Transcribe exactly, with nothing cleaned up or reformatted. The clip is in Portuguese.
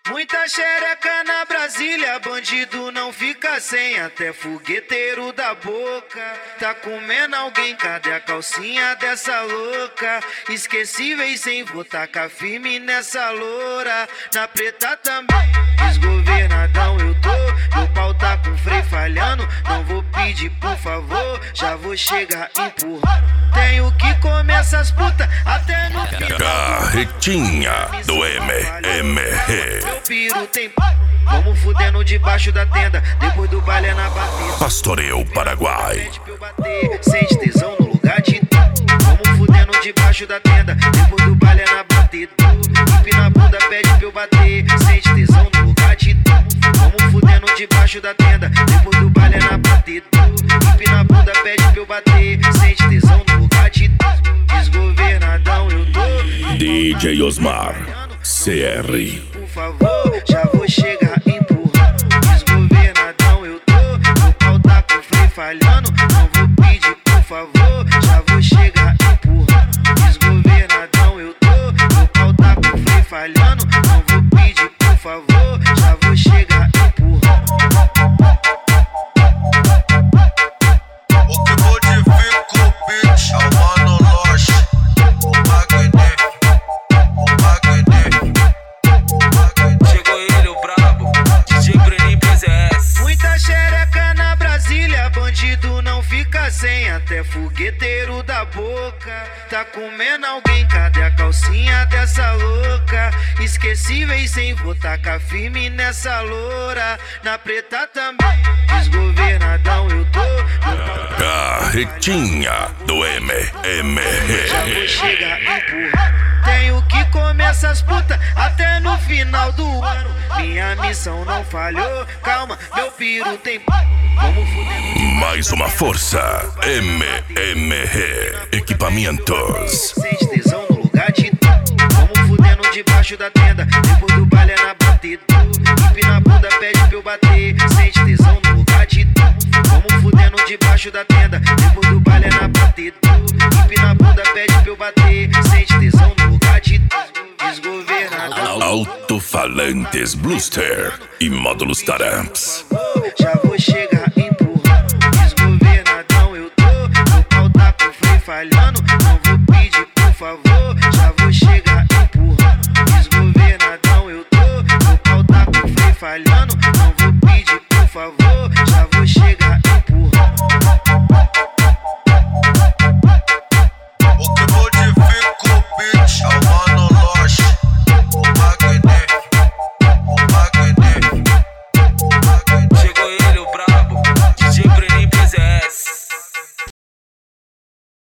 Muita xereca na Brasília, bandido não fica sem, até fogueteiro da boca tá comendo alguém, cadê a calcinha dessa louca? Esquecíveis sem votar, cá firme nessa loura, na preta também, desgovernadão eu tô, meu pau tá com freio falhando, não vou pedir por favor, já vou chegar empurrando, tenho que comer essas putas até no final. Carretinha do M M R. Meu piro tem vamos fudendo debaixo da tenda, depois do baile é na batida. Pastoreio Paraguai. Pede pra eu bater, sente tesão no lugar de vamos fudendo debaixo da tenda, depois do baile é na batida. Hip na bunda pede pra eu bater, sente tesão no lugar de vamos fudendo debaixo da tenda, depois do baile é na batida. Hip na bunda pede pra eu bater, sente tesão no lugar de desgovernadão eu tô. D J Osmar C R. Por favor, já vou chegar empurrando. Desgovernadão eu tô, meu pau tá com freio falhando, não vou pedir por favor, já vou chegar empurrando. Desgovernadão eu tô, meu pau tá com freio falhando, não vou pedir por favor, já vou chegar empurrando. O que modifica o beat é o Mano Loche, o magnífico, o magnífico. Chegou ele, o brabo, D J Breninho P Z S. Muita xereca na Brasília, bandido não fica sem, até fogueteiro da boca tá comendo alguém, cadê a calcinha dessa louca? Esquecíveis sem votar, cá firme nessa loura, na preta também, desgovernadão eu tô. Carretinha do M M Já vou R. chegar empurrando, tenho que comer essas putas até no final do ano. Minha missão não falhou, calma, meu piro tem vamos fudendo. Mais uma força M M R Equipamentos. Sente tesão no lugar de vamos fudendo debaixo da tenda, depois do baile é na batida. Hip na bunda pede pra eu bater, sente tesão no lugar de vamos fudendo debaixo da tenda, depois do baile é na batida. Hip na bunda pede pra eu bater, sente tesão no lugar de desgovernadão. Alto-falantes Bluster e módulos Taramps. Já vou chegar empurrando. Desgovernadão eu tô, meu pau tá com freio falhando, não vou pedir por favor.